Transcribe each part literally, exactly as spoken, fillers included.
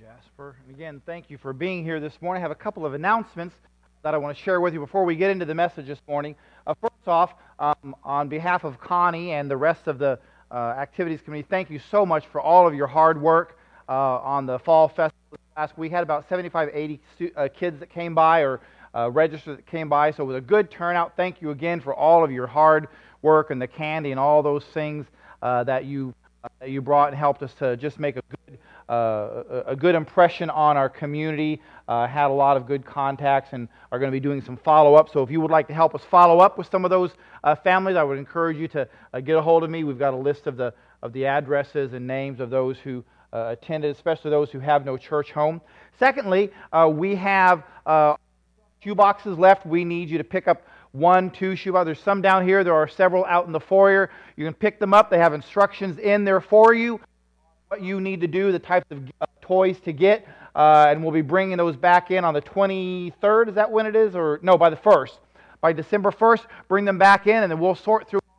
Jasper. And again, thank you for being here this morning. I have a couple of announcements that I want to share with you before we get into the message this morning. Uh, first off, um, on behalf of Connie and the rest of the uh, activities committee, thank you so much for all of your hard work uh, on the Fall Festival last week. We had about seventy-five, eighty stu- uh, kids that came by or uh, registered that came by, so it was a good turnout. Thank you again for all of your hard work and the candy and all those things uh, that you uh, that you brought and helped us to just make a good Uh, a good impression on our community. Uh, had a lot of good contacts and are going to be doing some follow-up. So if you would like to help us follow up with some of those uh, families, I would encourage you to uh, get a hold of me. We've got a list of the of the addresses and names of those who uh, attended, especially those who have no church home. Secondly, uh, we have uh, shoe boxes left. We need you to pick up one, two shoe boxes. There's some down here. There are several out in the foyer. You can pick them up. They have instructions in there for you, what you need to do, the types of uh, toys to get, uh, and we'll be bringing those back in on the twenty-third. Is that when it is? Or no, by the first. By December first, bring them back in, and then we'll sort through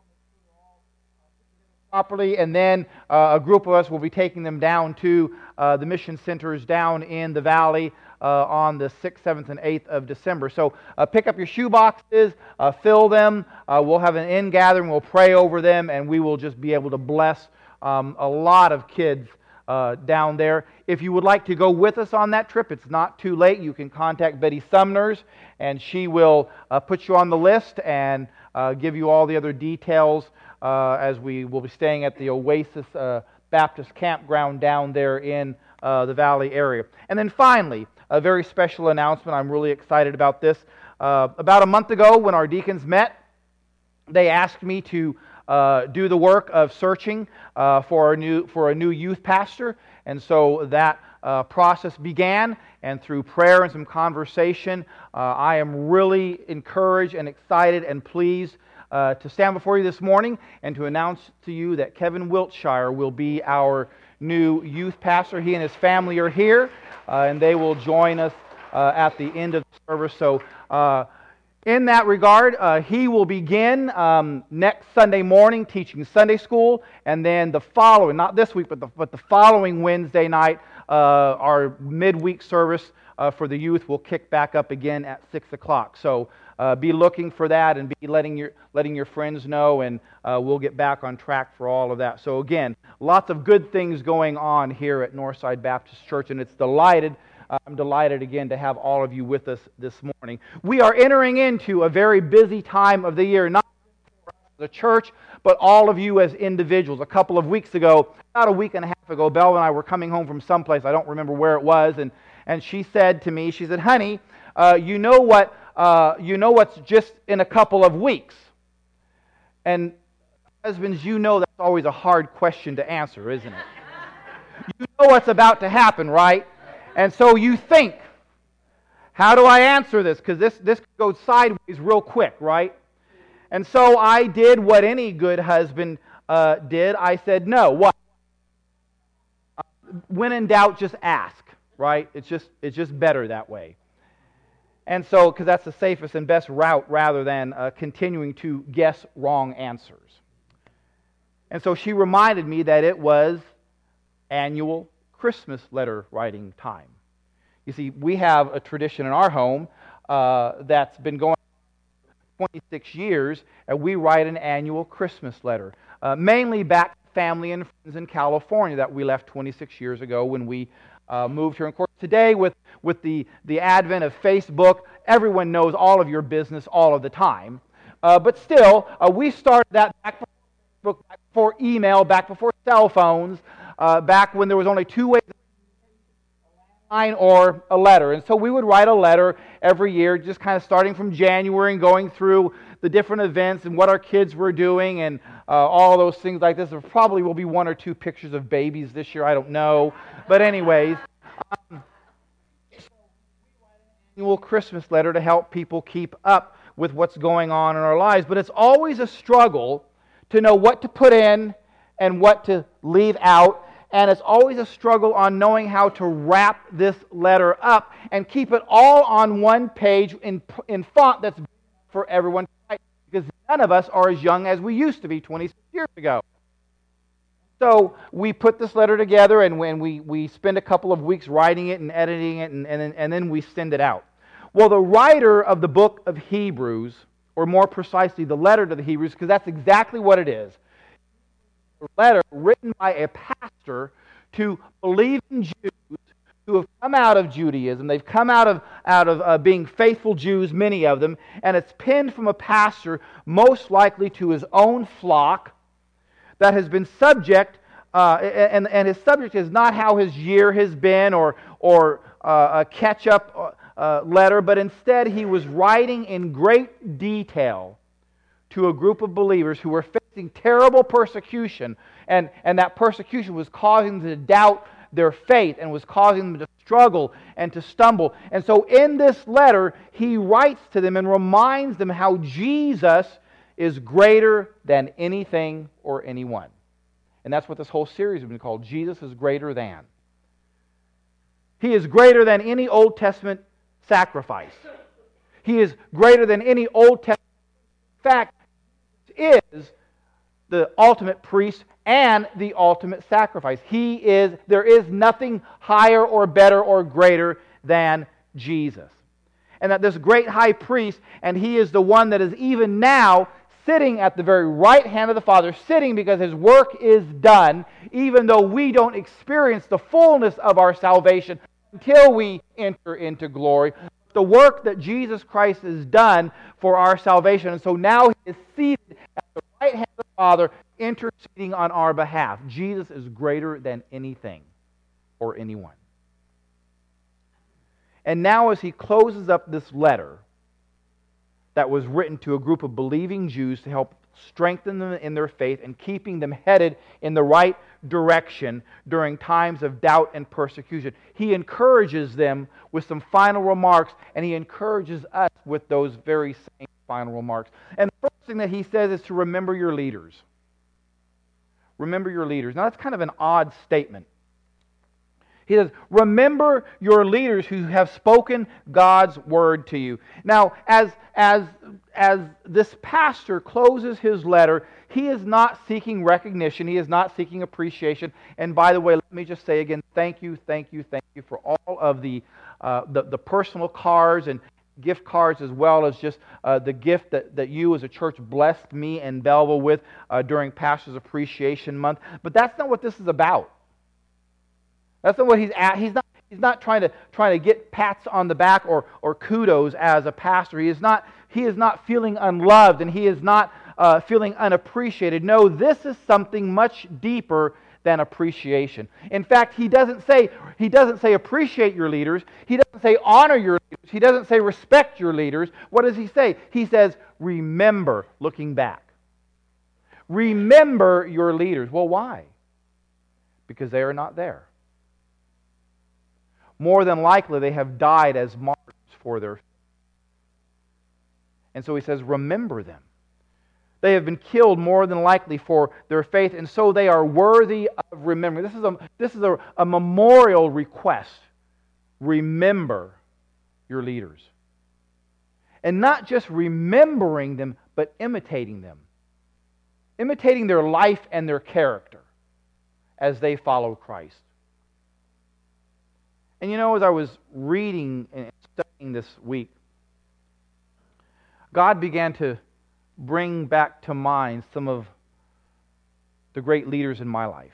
properly, and then uh, a group of us will be taking them down to uh, the mission centers down in the valley uh, on the sixth, seventh, and eighth of December. So uh, pick up your shoe boxes, uh, fill them. Uh, we'll have an in-gathering. We'll pray over them, and we will just be able to bless Um, a lot of kids uh, down there. If you would like to go with us on that trip, it's not too late. You can contact Betty Sumners, and she will uh, put you on the list and uh, give you all the other details uh, as we will be staying at the Oasis uh, Baptist Campground down there in uh, the Valley area. And then finally, a very special announcement. I'm really excited about this. Uh, about a month ago, when our deacons met, they asked me to Uh, do the work of searching uh, for a new for a new youth pastor, and so that uh, process began. And through prayer and some conversation, uh, I am really encouraged and excited and pleased uh, to stand before you this morning and to announce to you that Kevin Wiltshire will be our new youth pastor. He and his family are here, uh, and they will join us uh, at the end of the service. So. Uh, In that regard, uh, he will begin um, next Sunday morning teaching Sunday school, and then the following, not this week, but the, but the following Wednesday night, uh, our midweek service uh, for the youth will kick back up again at six o'clock. So uh, be looking for that and be letting your, letting your friends know, and uh, we'll get back on track for all of that. So again, lots of good things going on here at Northside Baptist Church, and it's delighted I'm delighted again to have all of you with us this morning. We are entering into a very busy time of the year, not just for the church, but all of you as individuals. A couple of weeks ago, about a week and a half ago, Belle and I were coming home from someplace, I don't remember where it was, and, and she said to me, she said, honey, uh, you know what? Uh, you know what's just in a couple of weeks? And husbands, you know that's always a hard question to answer, isn't it? You know what's about to happen, right? And so you think, how do I answer this? Because this, this goes sideways real quick, right? And so I did what any good husband uh, did. I said, no. What? When in doubt, just ask, right? It's just, it's just better that way. And so, because that's the safest and best route rather than uh, continuing to guess wrong answers. And so she reminded me that it was annual Christmas letter writing time. You see, we have a tradition in our home uh, that's been going on for twenty-six years, and we write an annual Christmas letter, uh, mainly back to family and friends in California that we left twenty-six years ago when we uh, moved here. And of course, today with, with the, the advent of Facebook, everyone knows all of your business all of the time. Uh, but still, uh, we started that back before Facebook, back before email, back before cell phones, Uh, back when there was only two ways, a line or a letter. And so we would write a letter every year, just kind of starting from January and going through the different events and what our kids were doing and uh, all those things like this. There probably will be one or two pictures of babies this year, I don't know. But anyways, um, annual Christmas letter to help people keep up with what's going on in our lives. But it's always a struggle to know what to put in and what to leave out. And it's always a struggle on knowing how to wrap this letter up and keep it all on one page in, in font that's for everyone to write. Because none of us are as young as we used to be twenty-six years ago. So we put this letter together, and when we, we spend a couple of weeks writing it and editing it, and, and, then, and then we send it out. Well, the writer of the book of Hebrews, or more precisely, the letter to the Hebrews, because that's exactly what it is, a letter written by a pastor to believing Jews who have come out of Judaism. They've come out of, out of uh, being faithful Jews, many of them, and it's penned from a pastor most likely to his own flock that has been subject, uh, and, and his subject is not how his year has been or, or uh, a catch-up uh, letter, but instead he was writing in great detail to a group of believers who were facing terrible persecution, and, and that persecution was causing them to doubt their faith and was causing them to struggle and to stumble. And so in this letter, he writes to them and reminds them how Jesus is greater than anything or anyone. And that's what this whole series has been called. Jesus is greater than. He is greater than any Old Testament sacrifice. He is greater than any Old Testament. In fact, is the ultimate priest and the ultimate sacrifice. He is, there is nothing higher or better or greater than Jesus. And that this great high priest, and he is the one that is even now sitting at the very right hand of the Father, sitting because his work is done, even though we don't experience the fullness of our salvation until we enter into glory. The work that Jesus Christ has done for our salvation. And so now he is seated at the right hand of the Father, interceding on our behalf. Jesus is greater than anything or anyone. And now as he closes up this letter that was written to a group of believing Jews to help strengthen them in their faith and keeping them headed in the right direction during times of doubt and persecution, he encourages them with some final remarks, and he encourages us with those very same final remarks. And the first thing that he says is to remember your leaders. Remember your leaders. Now that's kind of an odd statement. He says, remember your leaders who have spoken God's word to you. Now, as, as, as this pastor closes his letter, he is not seeking recognition. He is not seeking appreciation. And by the way, let me just say again, thank you, thank you, thank you for all of the, uh, the, the personal cards and gift cards, as well as just uh, the gift that, that you as a church blessed me and Belleville with uh, during Pastor's Appreciation Month. But that's not what this is about. That's not what he's at. He's not, he's not trying to trying to get pats on the back or, or kudos as a pastor. He is not, he is not feeling unloved, and he is not uh, feeling unappreciated. No, this is something much deeper than appreciation. In fact, he doesn't say he doesn't say appreciate your leaders. He doesn't say honor your leaders. He doesn't say respect your leaders. What does he say? He says remember, looking back. Remember your leaders. Well, why? Because they are not there. More than likely, they have died as martyrs for their faith. And so he says, remember them. They have been killed more than likely for their faith, and so they are worthy of remembering. This is a, this is a, a memorial request. Remember your leaders. And not just remembering them, but imitating them. Imitating their life and their character as they follow Christ. And you know, as I was reading and studying this week, God began to bring back to mind some of the great leaders in my life.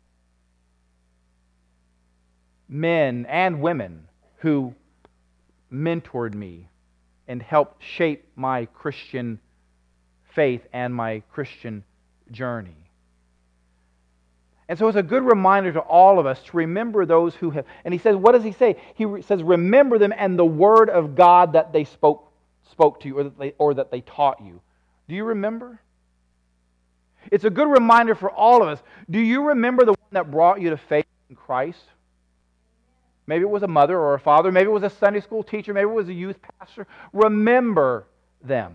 Men and women who mentored me and helped shape my Christian faith and my Christian journey. And so it's a good reminder to all of us to remember those who have... And he says, what does he say? He says, remember them and the word of God that they spoke spoke to you or that they, or that they taught you. Do you remember? It's a good reminder for all of us. Do you remember the one that brought you to faith in Christ? Maybe it was a mother or a father. Maybe it was a Sunday school teacher. Maybe it was a youth pastor. Remember them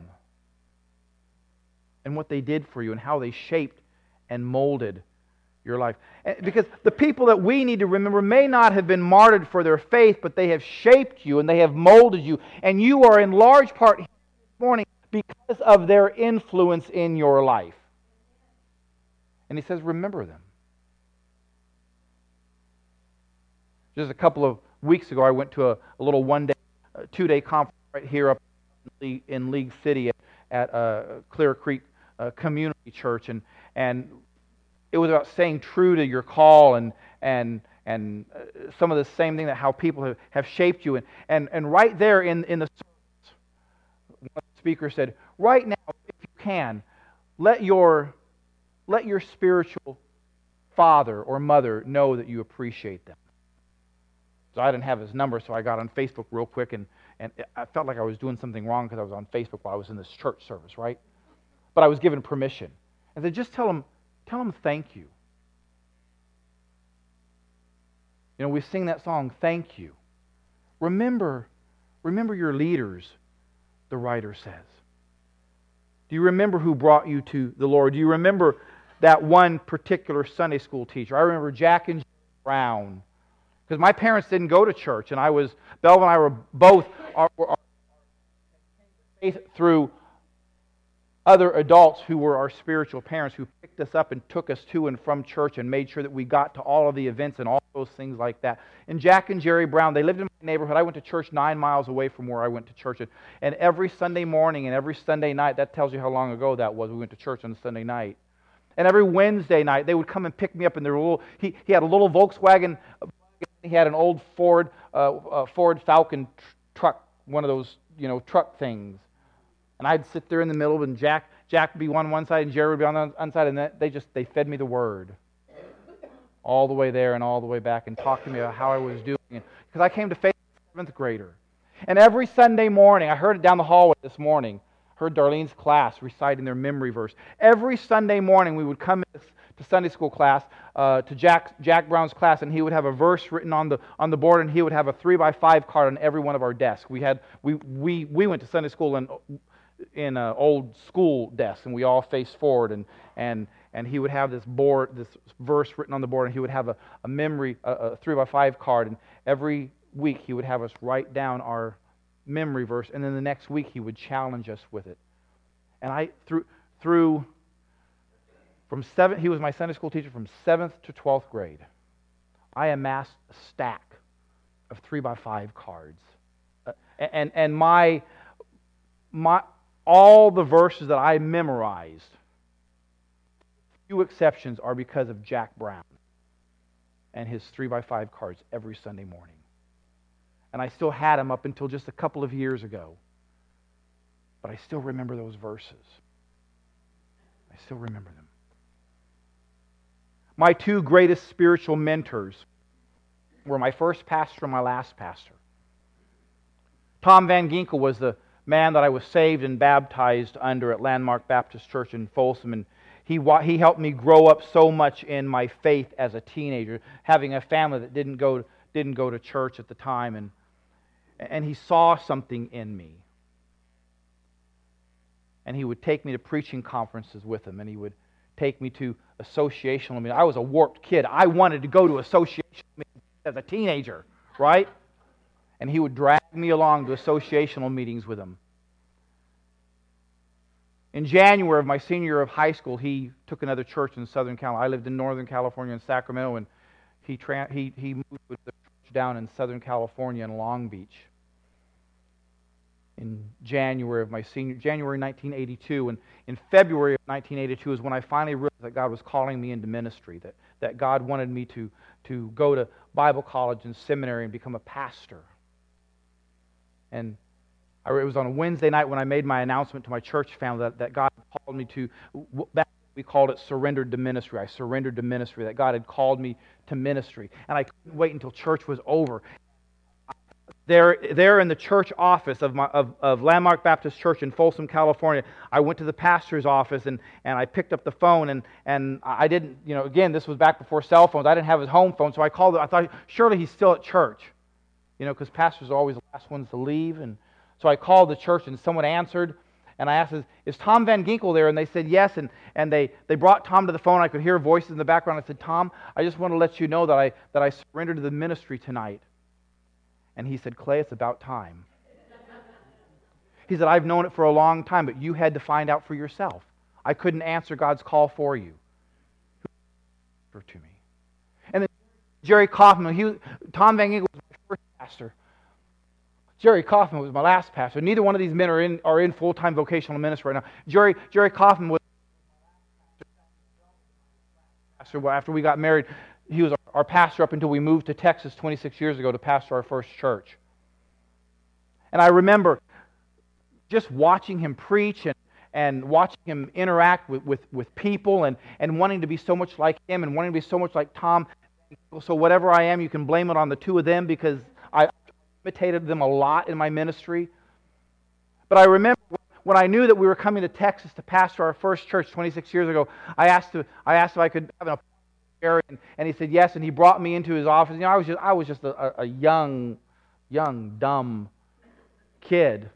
and what they did for you and how they shaped and molded your life. Because the people that we need to remember may not have been martyred for their faith, but they have shaped you and they have molded you. And you are in large part here this morning because of their influence in your life. And he says, remember them. Just a couple of weeks ago, I went to a, a little one-day, uh, two-day conference right here up in League, in League City at, at uh, Clear Creek uh, Community Church, and and it was about staying true to your call, and and and uh, some of the same thing, that how people have, have shaped you, and and and right there in in the service, one speaker said, right now, if you can, let your let your spiritual father or mother know that you appreciate them. So I didn't have his number, so I got on Facebook real quick, and, and I felt like I was doing something wrong because I was on Facebook while I was in this church service, right? But I was given permission. And they just tell them, tell them thank you. You know, we sing that song, Thank You. Remember, remember your leaders, the writer says. Do you remember who brought you to the Lord? Do you remember that one particular Sunday school teacher? I remember Jack and Brown. Because my parents didn't go to church, and I was, Belva and I were both our, our faith through other adults who were our spiritual parents, who picked us up and took us to and from church and made sure that we got to all of the events and all those things like that. And Jack and Jerry Brown, they lived in my neighborhood. I went to church nine miles away from where I went to church. And, and every Sunday morning and every Sunday night, that tells you how long ago that was, we went to church on a Sunday night. And every Wednesday night, they would come and pick me up in their little, he, he had a little Volkswagen. He had an old Ford uh, uh, Ford Falcon tr- truck, one of those, you know, truck things. And I'd sit there in the middle, and Jack Jack would be on one side, and Jerry would be on the other side, and they just they fed me the word all the way there and all the way back, and talked to me about how I was doing. Because I came to faith as a seventh grader, and every Sunday morning, I heard it down the hallway this morning. Heard Darlene's class reciting their memory verse. Every Sunday morning, we would come in to Sunday school class, uh, to Jack Jack Brown's class, and he would have a verse written on the on the board, and he would have a three by five card on every one of our desks. We had we we we went to Sunday school in in uh, old school desks, and we all faced forward, and and and he would have this board, this verse written on the board, and he would have a, a memory a, a three by five card, and every week he would have us write down our memory verse, and then the next week he would challenge us with it. And I through through. From seven, he was my Sunday school teacher from seventh to twelfth grade. I amassed a stack of three by five cards, uh, and and my my all the verses that I memorized, few exceptions, are because of Jack Brown and his three by five cards every Sunday morning. And I still had them up until just a couple of years ago, but I still remember those verses. I still remember them. My two greatest spiritual mentors were my first pastor and my last pastor. Tom Van Ginkel was the man that I was saved and baptized under at Landmark Baptist Church in Folsom, and he he helped me grow up so much in my faith as a teenager, having a family that didn't go didn't go to church at the time, and and he saw something in me. And he would take me to preaching conferences with him, and he would take me to associational meetings. I was a warped kid. I wanted to go to associational meetings as a teenager, right? And he would drag me along to associational meetings with him. In January of my senior year of high school, he took another church in Southern California. I lived in Northern California in Sacramento, and he tra- he he moved to the church down in Southern California in Long Beach. In January of my senior, January nineteen eighty-two, and in February of nineteen eighty-two is when I finally realized that God was calling me into ministry, that, that God wanted me to, to go to Bible college and seminary and become a pastor. And I, it was on a Wednesday night when I made my announcement to my church family that, that God called me to, back we called it surrendered to ministry. I surrendered to ministry, that God had called me to ministry. And I couldn't wait until church was over. There, there in the church office of, my, of, of Landmark Baptist Church in Folsom, California, I went to the pastor's office and, and I picked up the phone, and, and I didn't, you know, again, this was back before cell phones. I didn't have his home phone, so I called him. I thought, surely he's still at church, you know, because pastors are always the last ones to leave. And so I called the church, and someone answered, and I asked, is Tom Van Ginkel there? And they said yes, and, and they, they brought Tom to the phone. I could hear voices in the background. I said, Tom, I just want to let you know that I, that I surrendered to the ministry tonight. And he said, Clay, it's about time. He said, I've known it for a long time, but you had to find out for yourself. I couldn't answer God's call for you. To me. And then Jerry Kaufman, he, Tom Van Ginkel was my first pastor. Jerry Kaufman was my last pastor. Neither one of these men are in are in full-time vocational ministry right now. Jerry Jerry Kaufman was pastor after we got married. He was our pastor up until we moved to Texas twenty-six years ago to pastor our first church. And I remember just watching him preach and, and watching him interact with, with, with people and, and wanting to be so much like him and wanting to be so much like Tom. So whatever I am, you can blame it on the two of them because I imitated them a lot in my ministry. But I remember when I knew that we were coming to Texas to pastor our first church twenty-six years ago, I asked to, I asked if I could have an appointment, and, and he said yes, and he brought me into his office. You know, I was just I was just a, a young, young, dumb kid.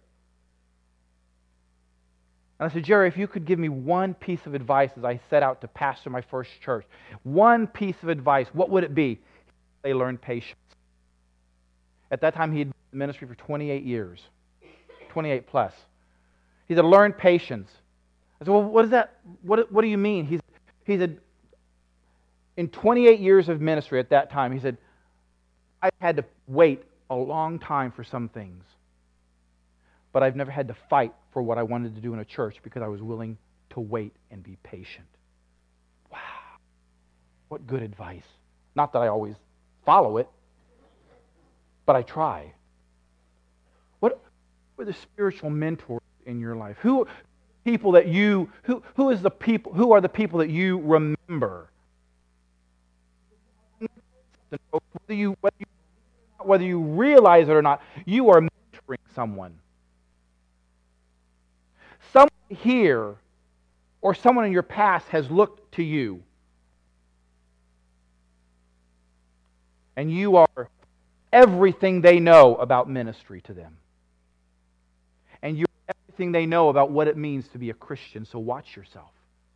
And I said, Jerry, if you could give me one piece of advice as I set out to pastor my first church, one piece of advice, what would it be? They learned patience. At that time, he had been in the ministry for twenty-eight years, twenty-eight plus. He said, learn patience. I said, well, what is that? What, what do you mean? He, he said, in twenty-eight years of ministry at that time, he said, I've had to wait a long time for some things, but I've never had to fight for what I wanted to do in a church because I was willing to wait and be patient. Wow. What good advice. Not that I always follow it, but I try. What are the spiritual mentors in your life? Who people that you who who is the people who are the people that you remember? Whether you whether you, whether you realize it or not, you are mentoring someone. Someone here or someone in your past has looked to you, and you are everything they know about ministry to them. And you're everything they know about what it means to be a Christian, so watch yourself.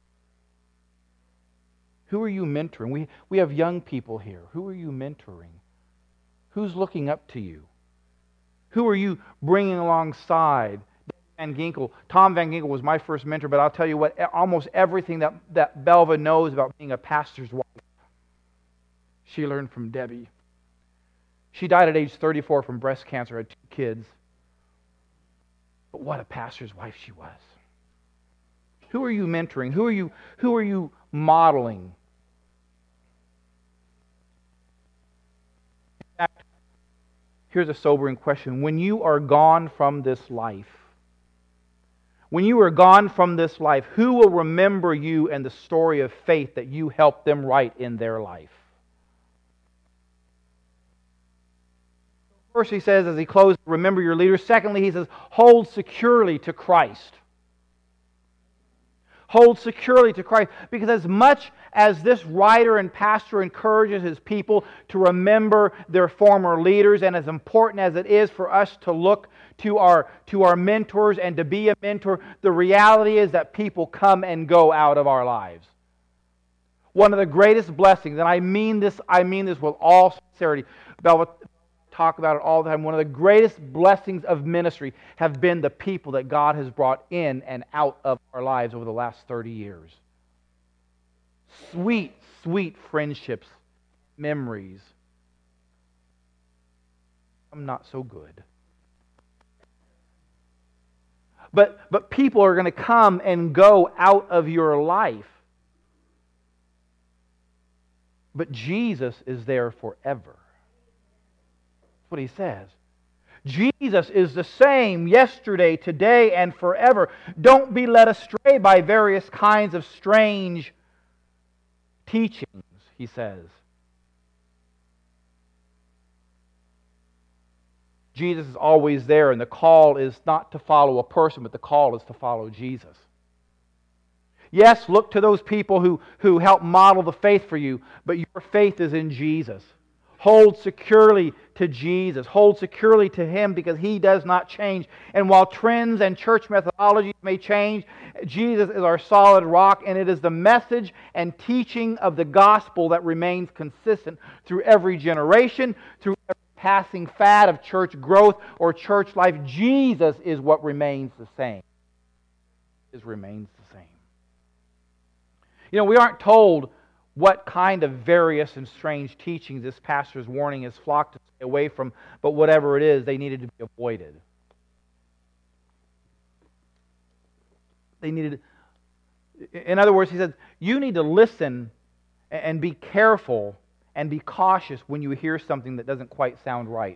Who are you mentoring? We, we have young people here. Who are you mentoring? Who's looking up to you? Who are you bringing alongside? Van Ginkel, Tom Van Ginkel was my first mentor, but I'll tell you what, almost everything that, that Belva knows about being a pastor's wife, she learned from Debbie. She died at age thirty-four from breast cancer, had two kids. But what a pastor's wife she was. Who are you mentoring? Who are you, who are you modeling? In fact, here's a sobering question. When you are gone from this life, when you are gone from this life, who will remember you and the story of faith that you helped them write in their life? First, he says, as he closes, remember your leaders. Secondly, he says, hold securely to Christ. Hold securely to Christ. Because as much as this writer and pastor encourages his people to remember their former leaders, and as important as it is for us to look to our, to our mentors and to be a mentor, the reality is that people come and go out of our lives. One of the greatest blessings, and I mean this, I mean this with all sincerity, Belva, talk about it all the time. One of the greatest blessings of ministry have been the people that God has brought in and out of our lives over the last thirty years. Sweet, sweet friendships, memories. I'm not so good. But, but people are going to come and go out of your life. But Jesus is there forever. What he says. Jesus is the same yesterday, today, and forever. Don't be led astray by various kinds of strange teachings, he says. Jesus is always there, and the call is not to follow a person, but the call is to follow Jesus. Yes, look to those people who, who help model the faith for you, but your faith is in Jesus. Hold securely to Jesus. Hold securely to Him because He does not change. And while trends and church methodologies may change, Jesus is our solid rock, and it is the message and teaching of the gospel that remains consistent through every generation, through every passing fad of church growth or church life. Jesus is what remains the same. It remains the same. You know, we aren't told what kind of various and strange teachings this pastor is warning his flock to stay away from, but whatever it is, they needed to be avoided. They needed, in other words, he says, you need to listen and be careful and be cautious when you hear something that doesn't quite sound right.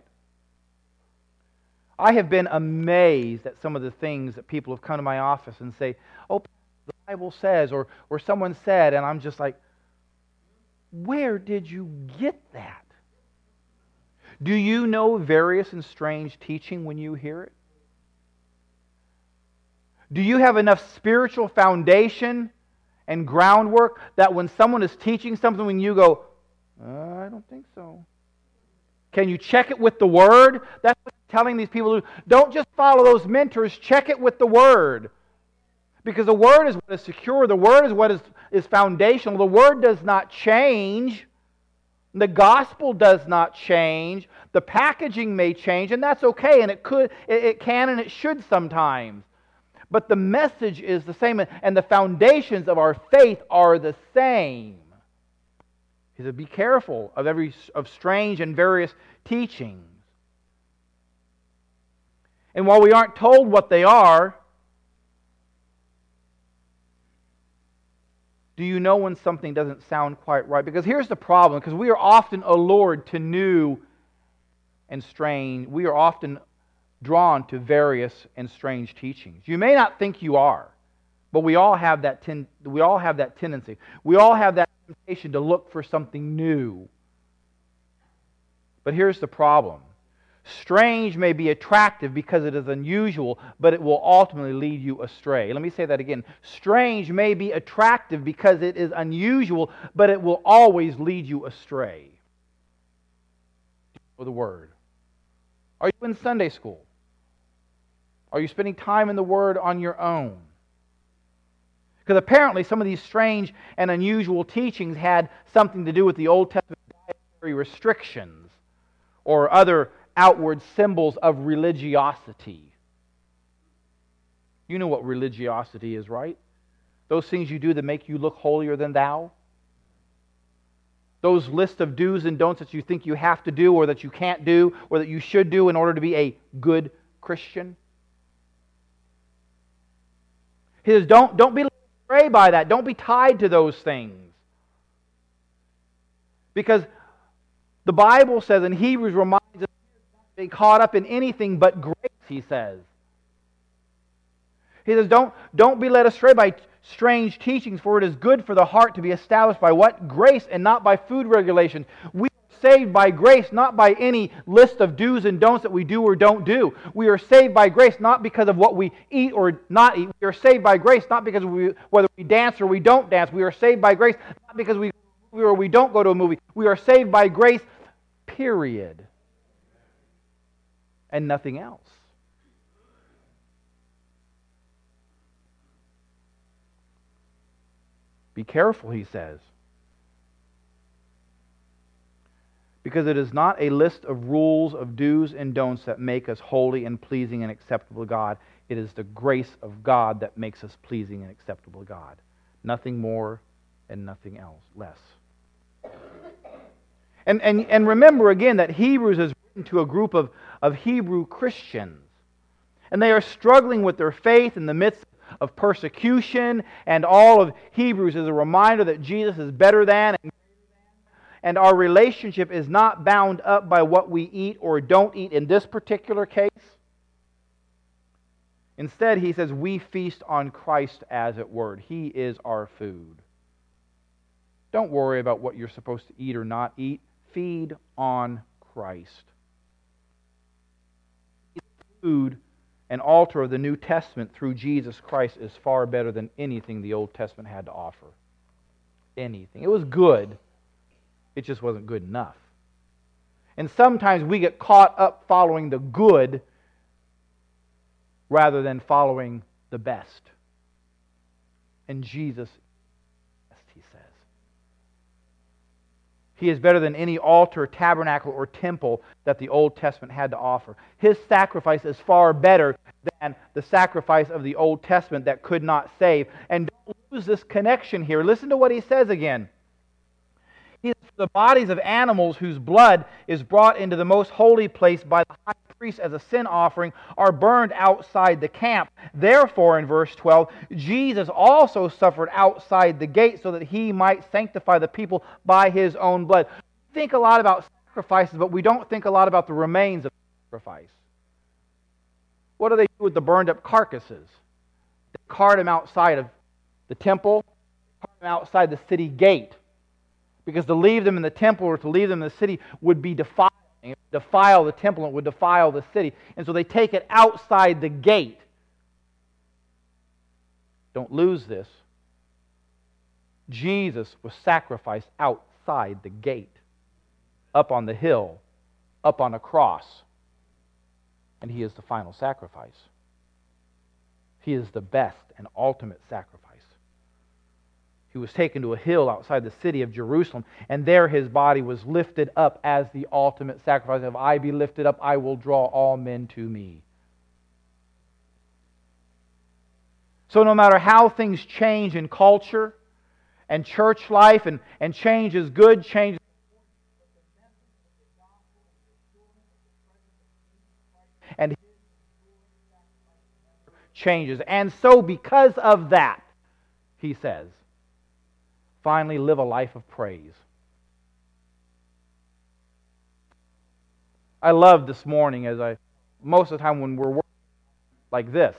I have been amazed at some of the things that people have come to my office and say, oh, the Bible says, or, or someone said, and I'm just like, where did you get that? Do you know various and strange teaching when you hear it? Do you have enough spiritual foundation and groundwork that when someone is teaching something, when you go, uh, I don't think so. Can you check it with the Word? That's what I'm telling these people. Don't just follow those mentors. Check it with the Word. Because the Word is what is secure. The Word is what is, is foundational. The Word does not change. The gospel does not change. The packaging may change, and that's okay, and it could, it, it can and it should sometimes. But the message is the same, and the foundations of our faith are the same. He said, be careful of every of strange and various teachings. And while we aren't told what they are, do you know when something doesn't sound quite right? Because here's the problem, because we are often allured to new and strange. We are often drawn to various and strange teachings. You may not think you are, but we all have that ten, we all have that tendency. We all have that temptation to look for something new. But here's the problem. Strange may be attractive because it is unusual, but it will ultimately lead you astray. Let me say that again. Strange may be attractive because it is unusual, but it will always lead you astray. For the Word. Are you in Sunday school? Are you spending time in the Word on your own? Because apparently some of these strange and unusual teachings had something to do with the Old Testament dietary restrictions or other outward symbols of religiosity. You know what religiosity is, right? Those things you do that make you look holier than thou. Those lists of do's and don'ts that you think you have to do or that you can't do or that you should do in order to be a good Christian. He says, don't, don't be led astray by that. Don't be tied to those things. Because the Bible says, and Hebrews reminds us, not to be caught up in anything but grace, he says. He says, don't, don't be led astray by strange teachings, for it is good for the heart to be established by what? Grace, and not by food regulations. We are saved by grace, not by any list of do's and don'ts that we do or don't do. We are saved by grace not because of what we eat or not eat. We are saved by grace not because we, whether we dance or we don't dance. We are saved by grace not because we or we don't go to a movie. We are saved by grace, period. And nothing else. Be careful, he says. Because it is not a list of rules of do's and don'ts that make us holy and pleasing and acceptable to God. It is the grace of God that makes us pleasing and acceptable to God. Nothing more and nothing else less. And, and, and remember again that Hebrews is written to a group of, of Hebrew Christians. And they are struggling with their faith in the midst of persecution, and all of Hebrews is a reminder that Jesus is better than and, and our relationship is not bound up by what we eat or don't eat in this particular case. Instead, he says, we feast on Christ as it were. He is our food. Don't worry about what you're supposed to eat or not eat. Feed on Christ. Food and altar of the New Testament through Jesus Christ is far better than anything the Old Testament had to offer. Anything. It was good. It just wasn't good enough. And sometimes we get caught up following the good rather than following the best. And Jesus, he says. He is better than any altar, tabernacle, or temple that the Old Testament had to offer. His sacrifice is far better than the sacrifice of the Old Testament that could not save. And don't lose this connection here. Listen to what he says again. He says, "For the bodies of animals whose blood is brought into the most holy place by the high priest as a sin offering are burned outside the camp. Therefore," in verse twelve, "Jesus also suffered outside the gate so that he might sanctify the people by his own blood." We think a lot about sacrifices, but we don't think a lot about the remains of sacrifice. What do they do with the burned up carcasses? They cart them outside of the temple, cart them outside the city gate. Because to leave them in the temple or to leave them in the city would be defiling. It would defile the temple, it would defile the city. And so they take it outside the gate. Don't lose this. Jesus was sacrificed outside the gate, up on the hill, up on a cross. And He is the final sacrifice. He is the best and ultimate sacrifice. He was taken to a hill outside the city of Jerusalem, and there His body was lifted up as the ultimate sacrifice. If I be lifted up, I will draw all men to me. So no matter how things change in culture and church life, and, and change is good, change is and changes. And so because of that, He says, finally live a life of praise. I love this morning, as I most of the time when we're working like this,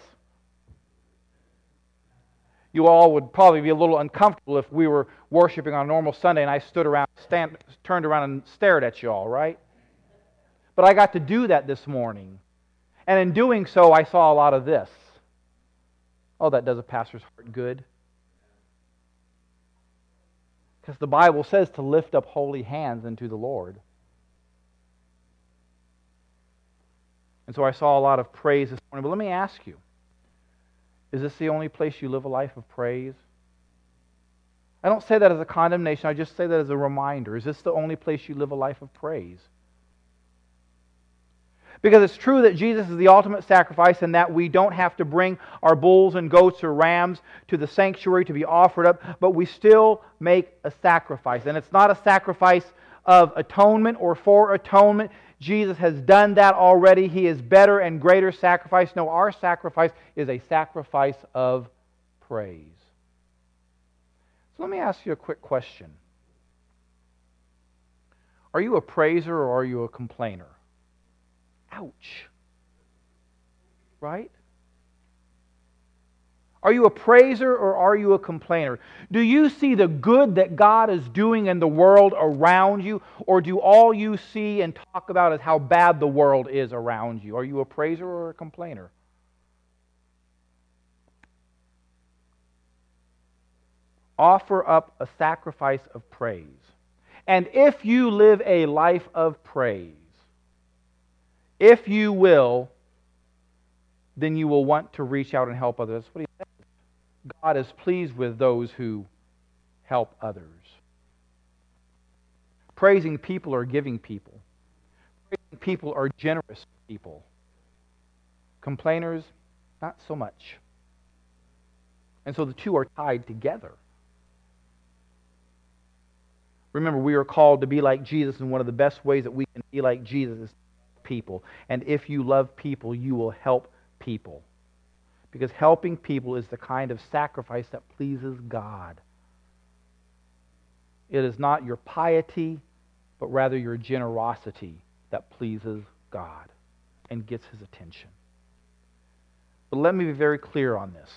you all would probably be a little uncomfortable if we were worshiping on a normal Sunday and I stood around, stand, turned around and stared at you all, right? But I got to do that this morning. And in doing so, I saw a lot of this. Oh, that does a pastor's heart good. Because the Bible says to lift up holy hands unto the Lord. And so I saw a lot of praise this morning. But let me ask you, is this the only place you live a life of praise? I don't say that as a condemnation. I just say that as a reminder. Is this the only place you live a life of praise? Because it's true that Jesus is the ultimate sacrifice and that we don't have to bring our bulls and goats or rams to the sanctuary to be offered up, but we still make a sacrifice. And it's not a sacrifice of atonement or for atonement. Jesus has done that already. He is better and greater sacrifice. No, our sacrifice is a sacrifice of praise. So let me ask you a quick question. Are you a praiser or are you a complainer? Ouch. Right? Are you a praiser or are you a complainer? Do you see the good that God is doing in the world around you, or do all you see and talk about is how bad the world is around you? Are you a praiser or a complainer? Offer up a sacrifice of praise. And if you live a life of praise, if you will, then you will want to reach out and help others. That's what he says. God is pleased with those who help others. Praising people are giving people. Praising people are generous people. Complainers, not so much. And so the two are tied together. Remember, we are called to be like Jesus, and one of the best ways that we can be like Jesus is people. And if you love people, you will help people. Because helping people is the kind of sacrifice that pleases God. It is not your piety, but rather your generosity that pleases God and gets His attention. But let me be very clear on this.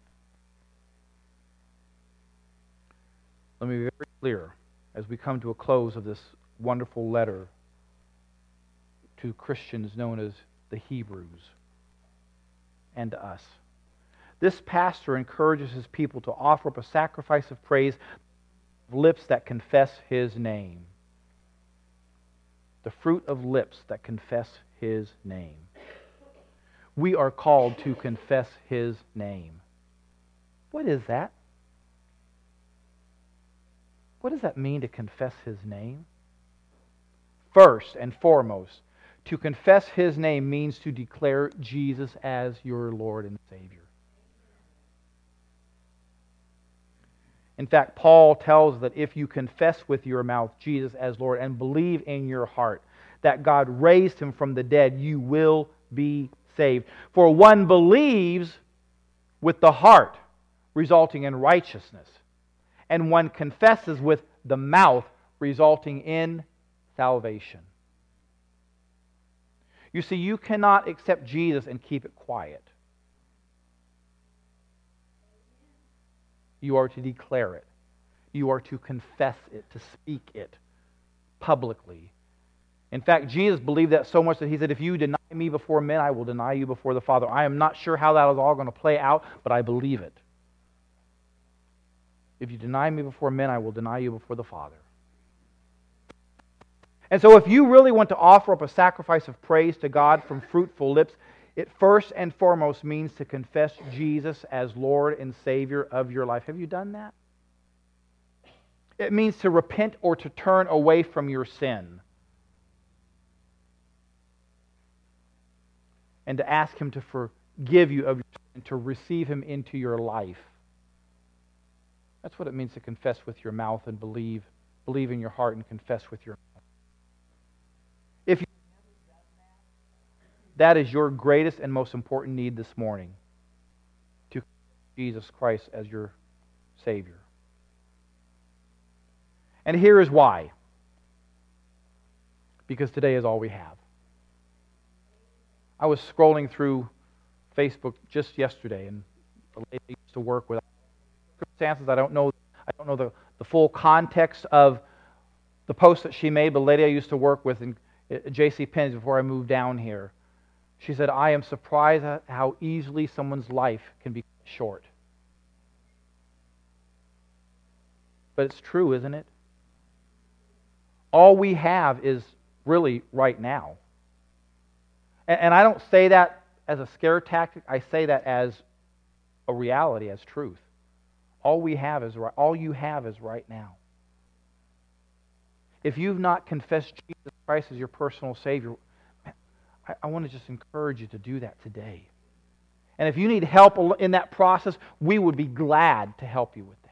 Let me be very clear as we come to a close of this wonderful letter to Christians known as the Hebrews and to us. This pastor encourages his people to offer up a sacrifice of praise, lips that confess His name. The fruit of lips that confess His name. We are called to confess His name. What is that? What does that mean to confess His name? First and foremost, to confess His name means to declare Jesus as your Lord and Savior. In fact, Paul tells that if you confess with your mouth Jesus as Lord and believe in your heart that God raised him from the dead, you will be saved. For one believes with the heart, resulting in righteousness, and one confesses with the mouth, resulting in salvation. You see, you cannot accept Jesus and keep it quiet. You are to declare it. You are to confess it, to speak it publicly. In fact, Jesus believed that so much that he said, if you deny me before men, I will deny you before the Father. I am not sure how that is all going to play out, but I believe it. If you deny me before men, I will deny you before the Father. And so if you really want to offer up a sacrifice of praise to God from fruitful lips, it first and foremost means to confess Jesus as Lord and Savior of your life. Have you done that? It means to repent or to turn away from your sin. And to ask Him to forgive you of your sin and to receive Him into your life. That's what it means to confess with your mouth and believe. Believe in your heart and confess with your mouth. If you that is your greatest and most important need this morning, to Jesus Christ as your Savior. And here is why. Because today is all we have. I was scrolling through Facebook just yesterday, and a lady I used to work with, circumstances, I don't know, I don't know the, the full context of the post that she made, but a lady I used to work with in J C Penney's before I moved down here. She said, I am surprised at how easily someone's life can be short. But it's true, isn't it? All we have is really right now. And, and I don't say that as a scare tactic. I say that as a reality, as truth. All we have is right. All you have is right now. If you've not confessed Jesus Christ as your personal Savior, I, I want to just encourage you to do that today. And if you need help in that process, we would be glad to help you with that.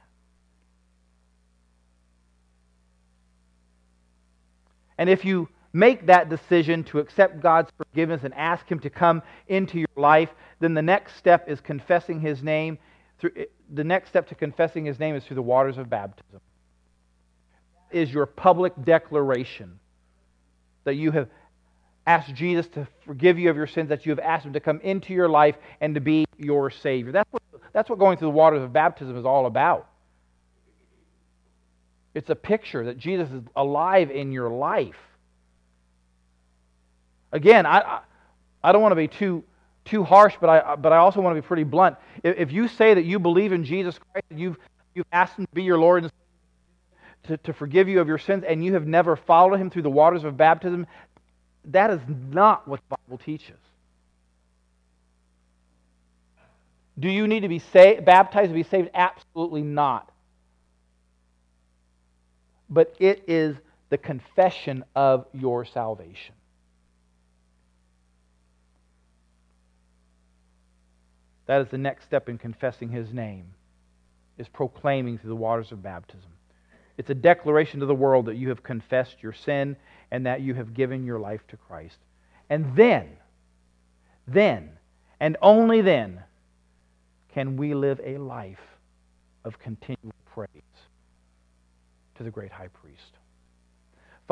And if you make that decision to accept God's forgiveness and ask Him to come into your life, then the next step is confessing His name. Through the next step to confessing His name is through the waters of baptism. Is your public declaration that you have asked Jesus to forgive you of your sins, that you have asked Him to come into your life and to be your Savior. That's what, that's what going through the waters of baptism is all about. It's a picture that Jesus is alive in your life. Again, I I, I don't want to be too too harsh, but I but I also want to be pretty blunt. If, if you say that you believe in Jesus Christ, and you've you've asked Him to be your Lord and to, to forgive you of your sins, and you have never followed Him through the waters of baptism, that is not what the Bible teaches. Do you need to be saved, baptized to be saved? Absolutely not. But it is the confession of your salvation. That is the next step in confessing His name, is proclaiming through the waters of baptism. It's a declaration to the world that you have confessed your sin and that you have given your life to Christ. And then, then, and only then, can we live a life of continual praise to the great high priest.